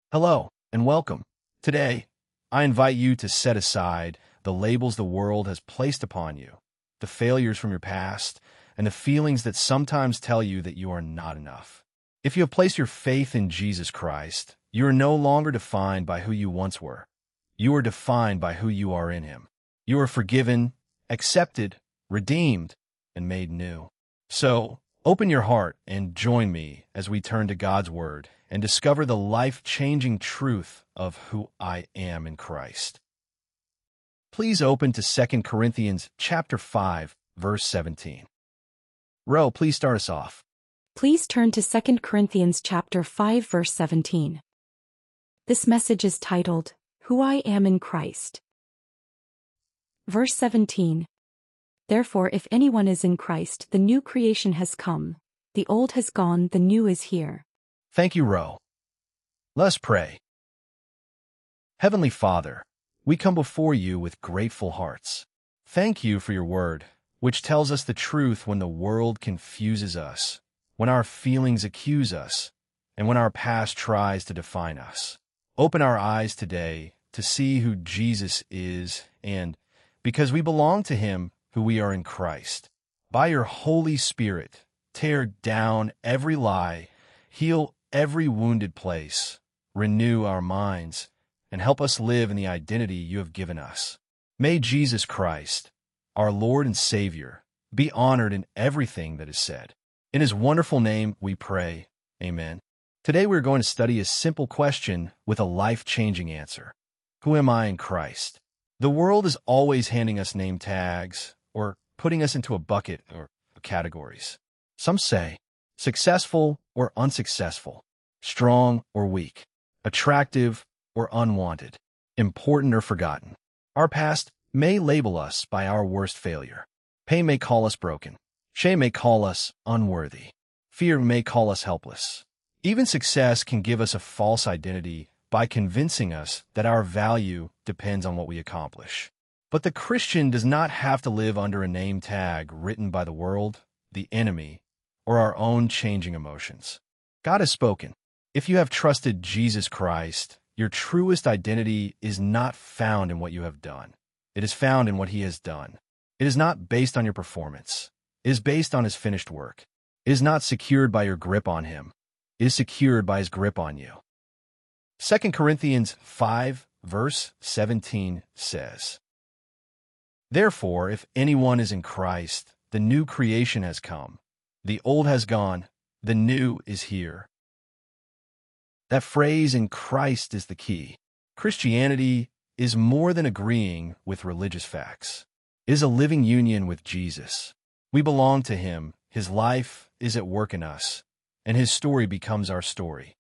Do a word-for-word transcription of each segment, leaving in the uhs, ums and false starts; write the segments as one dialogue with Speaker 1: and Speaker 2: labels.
Speaker 1: Hello, and welcome. Today, I invite you to set aside the labels the world has placed upon you, the failures from your past, and the feelings that sometimes tell you that you are not enough. If you have placed your faith in Jesus Christ, you are no longer defined by who you once were. You are defined by who you are in Him. You are forgiven, accepted, redeemed, and made new. So, open your heart and join me as we turn to God's Word and discover the life-changing truth of who I am in Christ. Please open to Second Corinthians chapter five, verse seventeen. Ro, please start us off.
Speaker 2: Please turn to Second Corinthians chapter five, verse seventeen. This message is titled, Who I Am in Christ. Verse seventeen. Therefore, if anyone is in Christ, the new creation has come. The old has gone, the new is here.
Speaker 1: Thank you, Ro. Let's pray. Heavenly Father, we come before you with grateful hearts. Thank you for your word, which tells us the truth when the world confuses us, when our feelings accuse us, and when our past tries to define us. Open our eyes today to see who Jesus is, and, because we belong to Him, who we are in Christ. By your Holy Spirit, tear down every lie, heal every wounded place, renew our minds, and help us live in the identity you have given us. May Jesus Christ, our Lord and Savior, be honored in everything that is said. In His wonderful name we pray. Amen. Today we're going to study a simple question with a life-changing answer. Who am I in Christ? The world is always handing us name tags or putting us into a bucket or categories. Some say, successful or unsuccessful, strong or weak, attractive or unwanted, important or forgotten. Our past may label us by our worst failure. Pain may call us broken. Shame may call us unworthy. Fear may call us helpless. Even success can give us a false identity by convincing us that our value depends on what we accomplish. But the Christian does not have to live under a name tag written by the world, the enemy, or our own changing emotions. God has spoken. If you have trusted Jesus Christ, your truest identity is not found in what you have done. It is found in what He has done. It is not based on your performance. It is based on His finished work. It is not secured by your grip on Him. It is secured by His grip on you. Second Corinthians five, verse seventeen says, Therefore, if anyone is in Christ, the new creation has come. The old has gone, the new is here. That phrase, in Christ, is the key. Christianity is more than agreeing with religious facts. It is a living union with Jesus. We belong to Him. His life is at work in us, and His story becomes our story.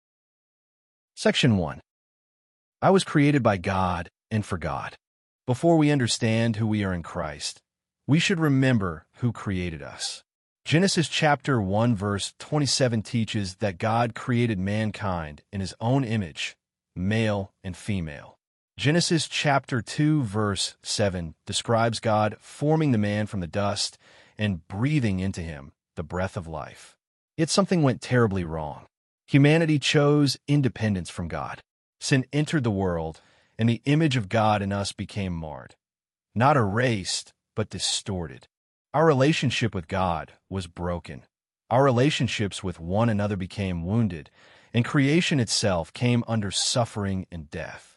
Speaker 1: Section one. I was created by God and for God. Before we understand who we are in Christ, we should remember who created us. Genesis chapter one verse twenty-seven teaches that God created mankind in His own image, male and female. Genesis chapter two verse seven describes God forming the man from the dust and breathing into him the breath of life. Yet something went terribly wrong. Humanity chose independence from God. Sin entered the world, and the image of God in us became marred. Not erased, but distorted. Our relationship with God was broken. Our relationships with one another became wounded, and creation itself came under suffering and death.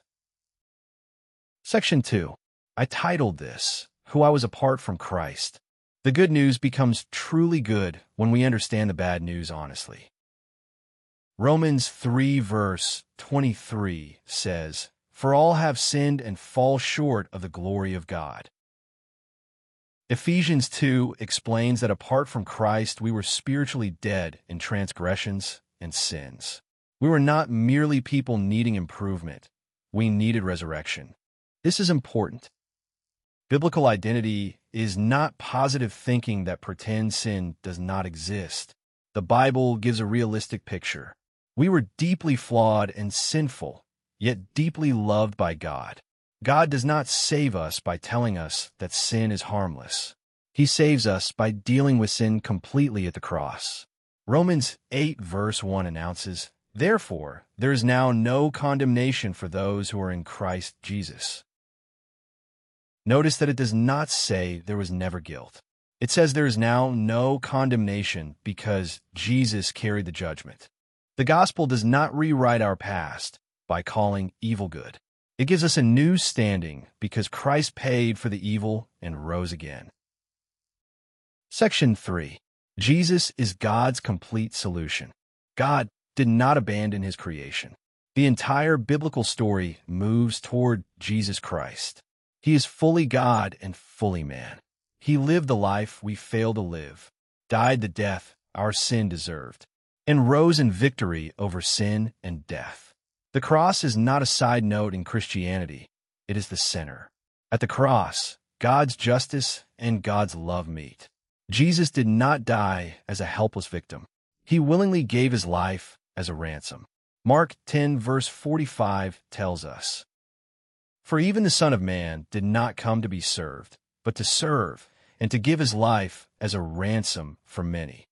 Speaker 1: Section two. I titled this, Who I Was Apart from Christ. The good news becomes truly good when we understand the bad news honestly. Romans three verse twenty-three says, For all have sinned and fall short of the glory of God. Ephesians two explains that apart from Christ, we were spiritually dead in transgressions and sins. We were not merely people needing improvement. We needed resurrection. This is important. Biblical identity is not positive thinking that pretends sin does not exist. The Bible gives a realistic picture. We were deeply flawed and sinful, yet deeply loved by God. God does not save us by telling us that sin is harmless. He saves us by dealing with sin completely at the cross. Romans eight verse one announces, Therefore, there is now no condemnation for those who are in Christ Jesus. Notice that it does not say there was never guilt. It says there is now no condemnation because Jesus carried the judgment. The gospel does not rewrite our past by calling evil good. It gives us a new standing because Christ paid for the evil and rose again. Section three. Jesus is God's complete solution. God did not abandon his creation. The entire biblical story moves toward Jesus Christ. He is fully God and fully man. He lived the life we fail to live, died the death our sin deserved, and rose in victory over sin and death. The cross is not a side note in Christianity. It is the center. At the cross, God's justice and God's love meet. Jesus did not die as a helpless victim. He willingly gave his life as a ransom. Mark ten verse forty-five tells us, "For even the Son of Man did not come to be served, but to serve, and to give his life as a ransom for many."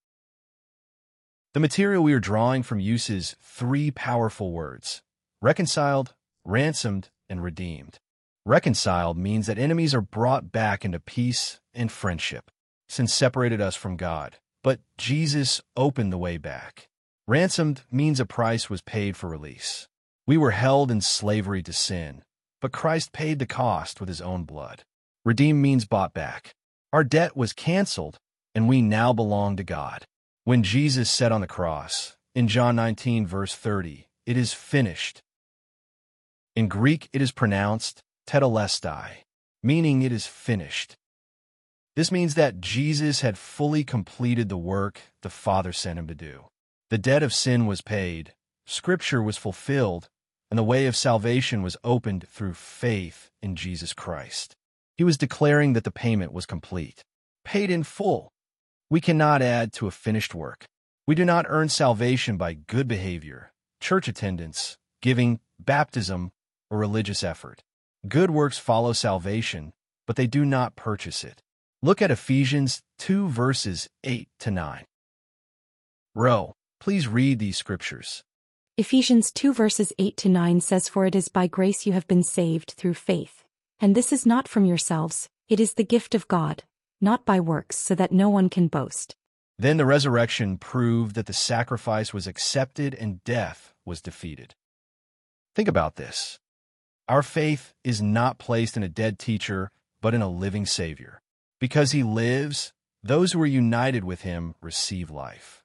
Speaker 1: The material we are drawing from uses three powerful words: reconciled, ransomed, and redeemed. Reconciled means that enemies are brought back into peace and friendship. Sin separated us from God, but Jesus opened the way back. Ransomed means a price was paid for release. We were held in slavery to sin, but Christ paid the cost with his own blood. Redeemed means bought back. Our debt was canceled, and we now belong to God. When Jesus said on the cross, in John nineteen verse thirty, "It is finished." In Greek, it is pronounced tetelestai, meaning it is finished. This means that Jesus had fully completed the work the Father sent him to do. The debt of sin was paid, Scripture was fulfilled, and the way of salvation was opened through faith in Jesus Christ. He was declaring that the payment was complete, paid in full. We cannot add to a finished work. We do not earn salvation by good behavior, church attendance, giving, baptism, or religious effort. Good works follow salvation, but they do not purchase it. Look at Ephesians two verses eight to nine. Row, please read these scriptures.
Speaker 2: Ephesians two verses eight to nine says, "For it is by grace you have been saved through faith. And this is not from yourselves, it is the gift of God, not by works, so that no one can boast."
Speaker 1: Then the resurrection proved that the sacrifice was accepted and death was defeated. Think about this. Our faith is not placed in a dead teacher, but in a living Savior. Because he lives, those who are united with him receive life.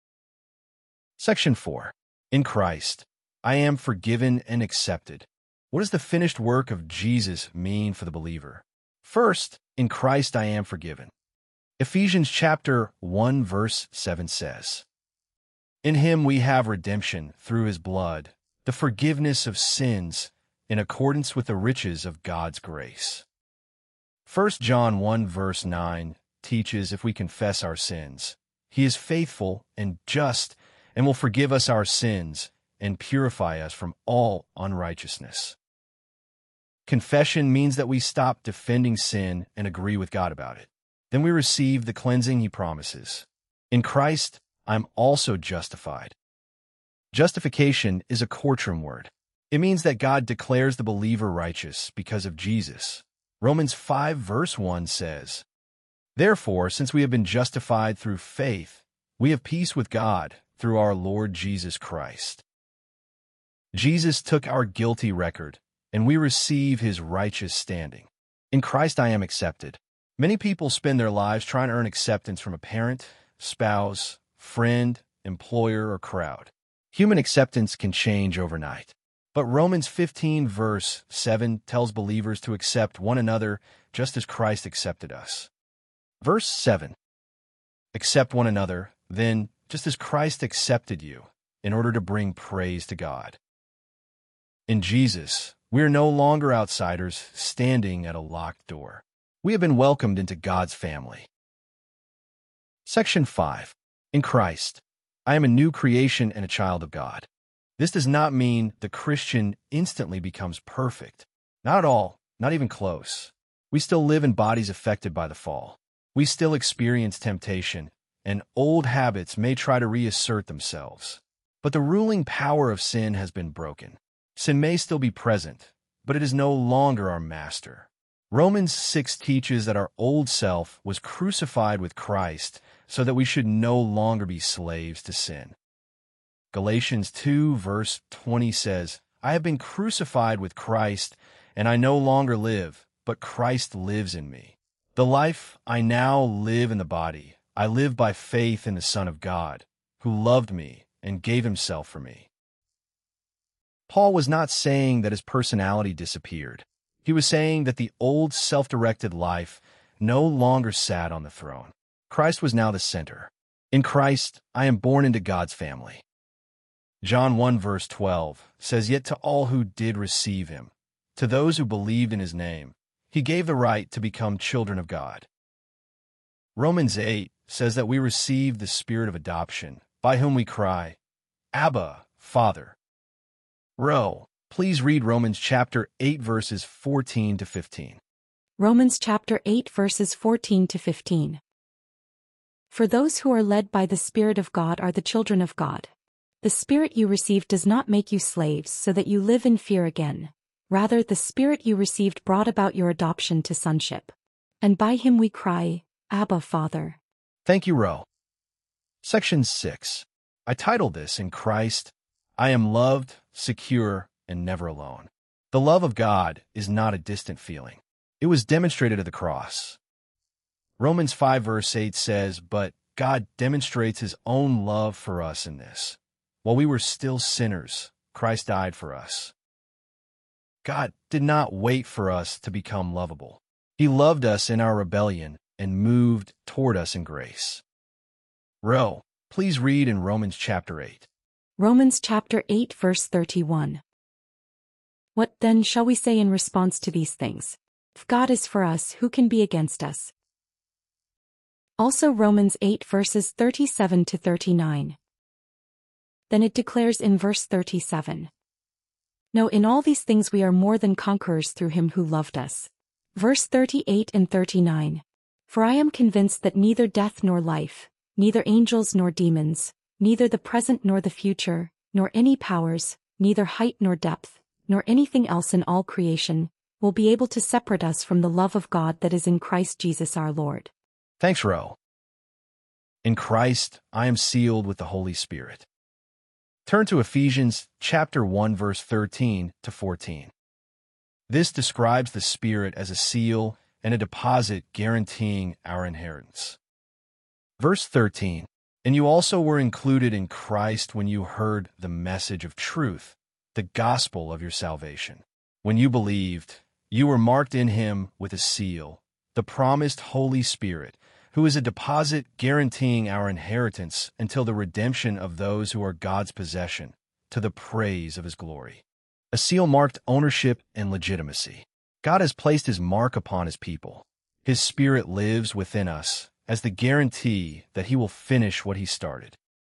Speaker 1: Section four. In Christ, I am forgiven and accepted. What does the finished work of Jesus mean for the believer? First, in Christ I am forgiven. Ephesians chapter one verse seven says, "In him we have redemption through his blood, the forgiveness of sins, in accordance with the riches of God's grace." First John one verse nine teaches if we confess our sins, he is faithful and just and will forgive us our sins and purify us from all unrighteousness. Confession means that we stop defending sin and agree with God about it. Then we receive the cleansing he promises. In Christ, I'm also justified. Justification is a courtroom word. It means that God declares the believer righteous because of Jesus. Romans five verse one says, "Therefore, since we have been justified through faith, we have peace with God through our Lord Jesus Christ." Jesus took our guilty record, and we receive his righteous standing. In Christ I am accepted. Many people spend their lives trying to earn acceptance from a parent, spouse, friend, employer, or crowd. Human acceptance can change overnight. But Romans fifteen verse seven tells believers to accept one another just as Christ accepted us. Verse seven, "Accept one another, then, just as Christ accepted you, in order to bring praise to God." In Jesus, we are no longer outsiders standing at a locked door. We have been welcomed into God's family. Section five. In Christ, I am a new creation and a child of God. This does not mean the Christian instantly becomes perfect. Not at all, not even close. We still live in bodies affected by the fall. We still experience temptation, and old habits may try to reassert themselves. But the ruling power of sin has been broken. Sin may still be present, but it is no longer our master. Romans six teaches that our old self was crucified with Christ so that we should no longer be slaves to sin. Galatians two verse twenty says, I have been crucified with Christ, and I no longer live, but Christ lives in me. The life I now live in the body, I live by faith in the Son of God, who loved me and gave himself for me. Paul was not saying that his personality disappeared. He was saying that the old self-directed life no longer sat on the throne. Christ was now the center. In Christ, I am born into God's family. John one verse twelve says, Yet to all who did receive him, to those who believed in his name, he gave the right to become children of God. Romans eight says that we receive the spirit of adoption, by whom we cry, Abba, Father. Ro, please read Romans chapter eight verses fourteen to fifteen.
Speaker 2: Romans chapter eight verses fourteen to fifteen. For those who are led by the Spirit of God are the children of God. The Spirit you received does not make you slaves so that you live in fear again. Rather, the Spirit you received brought about your adoption to sonship. And by him we cry, Abba, Father.
Speaker 1: Thank you, Ro. Section six. I titled this, In Christ, I am loved, secure, and never alone. The love of God is not a distant feeling. It was demonstrated at the cross. Romans five verse eight says, But God demonstrates his own love for us in this. While we were still sinners, Christ died for us. God did not wait for us to become lovable. He loved us in our rebellion and moved toward us in grace. Ro, please read in Romans chapter eight.
Speaker 2: Romans chapter eight verse thirty-one. What then shall we say in response to these things? If God is for us, who can be against us? Also Romans eight verses thirty-seven to thirty-nine. Then it declares in verse thirty-seven. No, in all these things we are more than conquerors through him who loved us. Verse thirty-eight and thirty-nine. For I am convinced that neither death nor life, neither angels nor demons, neither the present nor the future, nor any powers, neither height nor depth, nor anything else in all creation, will be able to separate us from the love of God that is in Christ Jesus our Lord.
Speaker 1: Thanks, Ro. In Christ, I am sealed with the Holy Spirit. Turn to Ephesians chapter one verse thirteen to fourteen. This describes the Spirit as a seal and a deposit guaranteeing our inheritance. Verse thirteen, And you also were included in Christ when you heard the message of truth, the gospel of your salvation. When you believed, you were marked in him with a seal, the promised Holy Spirit, who is a deposit guaranteeing our inheritance until the redemption of those who are God's possession, to the praise of his glory. A seal marked ownership and legitimacy. God has placed his mark upon his people. His Spirit lives within us as the guarantee that he will finish what he started.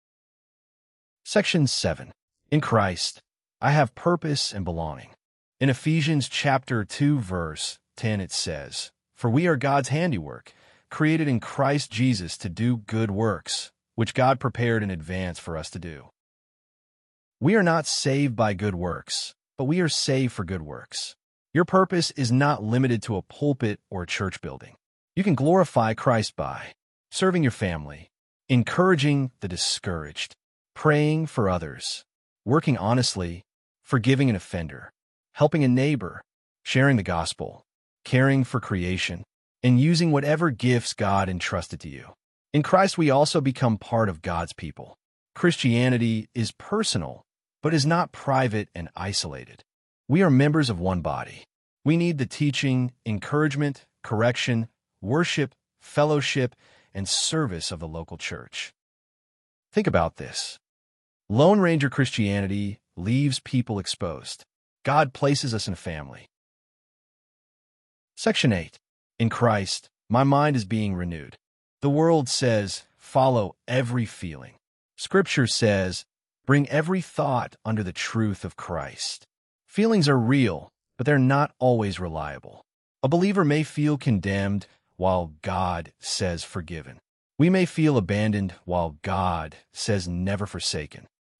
Speaker 1: Section seven. In Christ, I have purpose and belonging. In Ephesians chapter two verse ten it says, For we are God's handiwork, created in Christ Jesus to do good works, which God prepared in advance for us to do. We are not saved by good works, but we are saved for good works. Your purpose is not limited to a pulpit or a church building. You can glorify Christ by serving your family, encouraging the discouraged, praying for others, working honestly, forgiving an offender, helping a neighbor, sharing the gospel, caring for creation, and using whatever gifts God entrusted to you. In Christ, we also become part of God's people. Christianity is personal, but is not private and isolated. We are members of one body. We need the teaching, encouragement, correction, worship, fellowship, and service of the local church. Think about this. Lone Ranger Christianity leaves people exposed. God places us in a family. Section eight. In Christ, my mind is being renewed. The world says, follow every feeling. Scripture says, bring every thought under the truth of Christ. Feelings are real, but they're not always reliable. A believer may feel condemned while God says forgiven. We may feel abandoned while God says never forsaken.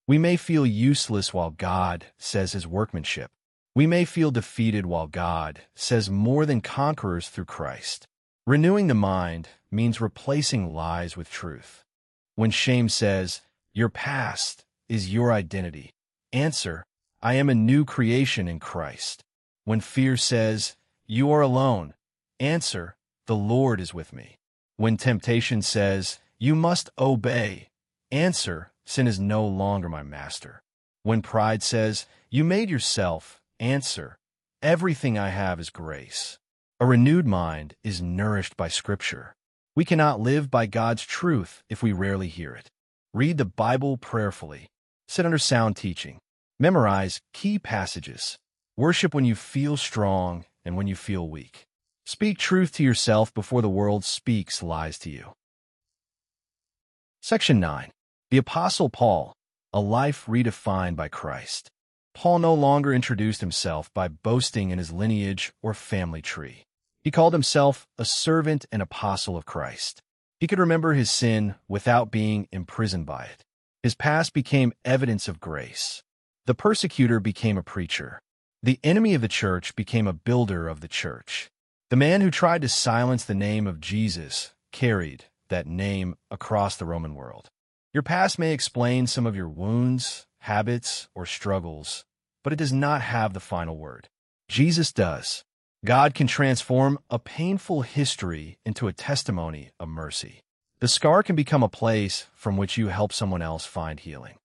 Speaker 1: We may feel useless while God says his workmanship. We may feel defeated while God says more than conquerors through Christ. Renewing the mind means replacing lies with truth. When shame says, your past is your identity, answer, I am a new creation in Christ. When fear says, you are alone, answer, the Lord is with me. When temptation says, you must obey, answer, sin is no longer my master. When pride says, you made yourself, answer, everything I have is grace. A renewed mind is nourished by Scripture. We cannot live by God's truth if we rarely hear it. Read the Bible prayerfully. Sit under sound teaching. Memorize key passages. Worship when you feel strong and when you feel weak. Speak truth to yourself before the world speaks lies to you. Section nine. The Apostle Paul, a life redefined by Christ. Paul no longer introduced himself by boasting in his lineage or family tree. He called himself a servant and apostle of Christ. He could remember his sin without being imprisoned by it. His past became evidence of grace. The persecutor became a preacher. The enemy of the church became a builder of the church. The man who tried to silence the name of Jesus carried that name across the Roman world. Your past may explain some of your wounds, habits, or struggles, but it does not have the final word. Jesus does. God can transform a painful history into a testimony of mercy. The scar can become a place from which you help someone else find healing.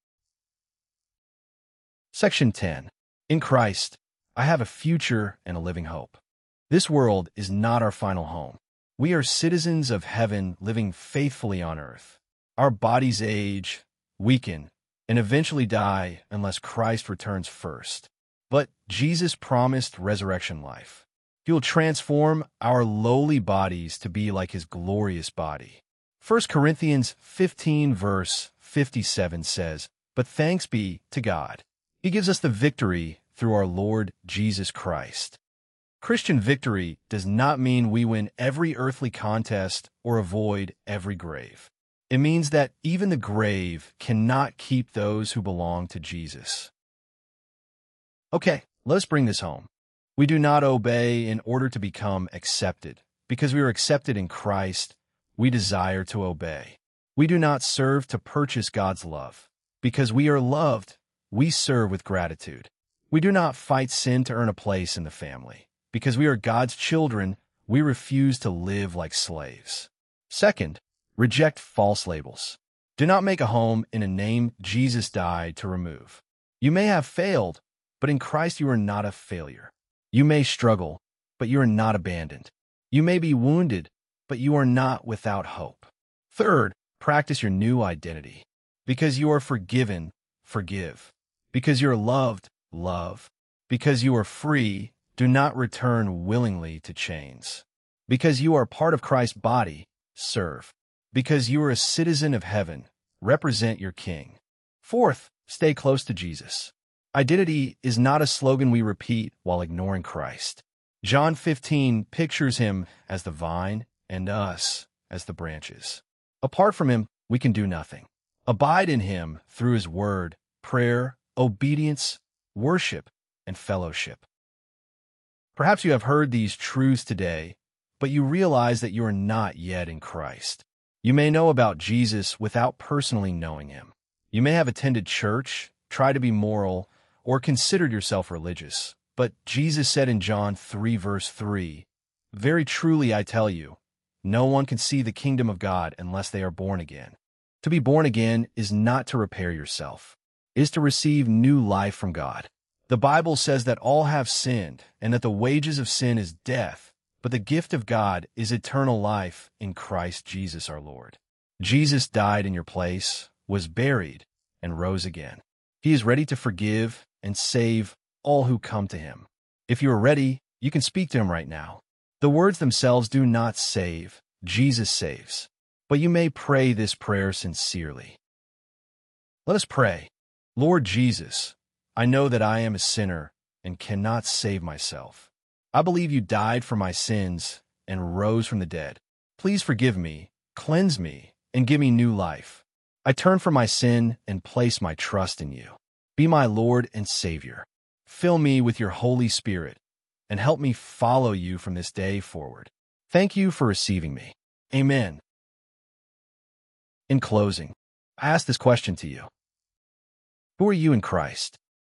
Speaker 1: Section ten. In Christ, I have a future and a living hope. This world is not our final home. We are citizens of heaven living faithfully on earth. Our bodies age, weaken, and eventually die unless Christ returns first. But Jesus promised resurrection life. He will transform our lowly bodies to be like his glorious body. First Corinthians fifteen verse fifty-seven says, but thanks be to God. He gives us the victory through our Lord Jesus Christ. Christian victory does not mean we win every earthly contest or avoid every grave. It means that even the grave cannot keep those who belong to Jesus. Okay, let's bring this home. We do not obey in order to become accepted. Because we are accepted in Christ, we desire to obey. We do not serve to purchase God's love. Because we are loved, we serve with gratitude. We do not fight sin to earn a place in the family. Because we are God's children, we refuse to live like slaves. Second, reject false labels. Do not make a home in a name Jesus died to remove. You may have failed, but in Christ you are not a failure. You may struggle, but you are not abandoned. You may be wounded, but you are not without hope. Third, practice your new identity. Because you are forgiven, forgive. Because you are loved, love. Because you are free, do not return willingly to chains. Because you are part of Christ's body, serve. Because you are a citizen of heaven, represent your King. Fourth, stay close to Jesus. Identity is not a slogan we repeat while ignoring Christ. John fifteen pictures him as the vine and us as the branches. Apart from him, we can do nothing. Abide in him through his word, prayer, obedience, worship, and fellowship. Perhaps you have heard these truths today, but you realize that you are not yet in Christ. You may know about Jesus without personally knowing him. You may have attended church, tried to be moral, or considered yourself religious. But Jesus said in John three verse three, very truly I tell you, no one can see the kingdom of God unless they are born again. To be born again is not to repair yourself. It is to receive new life from God. The Bible says that all have sinned and that the wages of sin is death, but the gift of God is eternal life in Christ Jesus our Lord. Jesus died in your place, was buried, and rose again. He is ready to forgive and save all who come to him. If you are ready, you can speak to him right now. The words themselves do not save. Jesus saves. But you may pray this prayer sincerely. Let us pray. Lord Jesus, I know that I am a sinner and cannot save myself. I believe you died for my sins and rose from the dead. Please forgive me, cleanse me, and give me new life. I turn from my sin and place my trust in you. Be my Lord and Savior. Fill me with your Holy Spirit and help me follow you from this day forward. Thank you for receiving me. Amen. In closing, I ask this question to you. Who are you in Christ?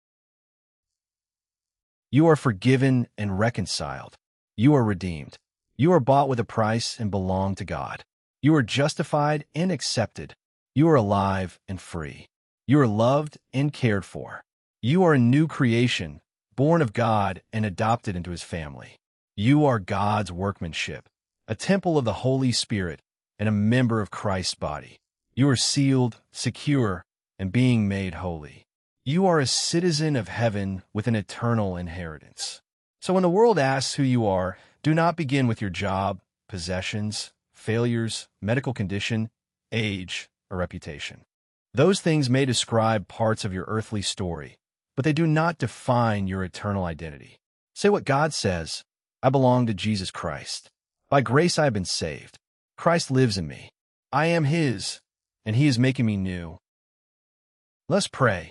Speaker 1: You are forgiven and reconciled. You are redeemed. You are bought with a price and belong to God. You are justified and accepted. You are alive and free. You are loved and cared for. You are a new creation, born of God and adopted into his family. You are God's workmanship, a temple of the Holy Spirit, and a member of Christ's body. You are sealed, secure, and being made holy. You are a citizen of heaven with an eternal inheritance. So when the world asks who you are, do not begin with your job, possessions, failures, medical condition, age, or reputation. Those things may describe parts of your earthly story, but they do not define your eternal identity. Say what God says, I belong to Jesus Christ. By grace I have been saved. Christ lives in me. I am his, and he is making me new. Let's pray.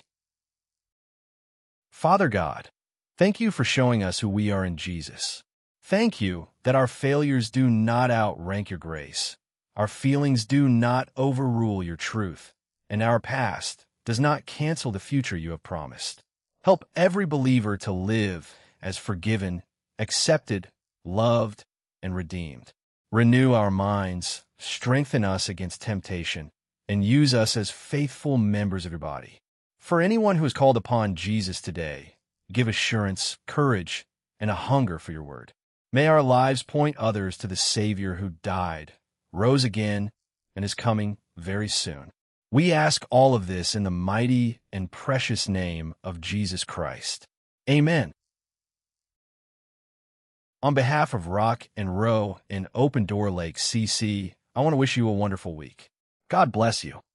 Speaker 1: Father God, thank you for showing us who we are in Jesus. Thank you that our failures do not outrank your grace. Our feelings do not overrule your truth, and our past does not cancel the future you have promised. Help every believer to live as forgiven, accepted, loved, and redeemed. Renew our minds, strengthen us against temptation, and use us as faithful members of your body. For anyone who is called upon Jesus today, give assurance, courage, and a hunger for your word. May our lives point others to the Savior who died, rose again, and is coming very soon. We ask all of this in the mighty and precious name of Jesus Christ. Amen. On behalf of Rock and Row and Open Door Lake C C, I want to wish you a wonderful week. God bless you.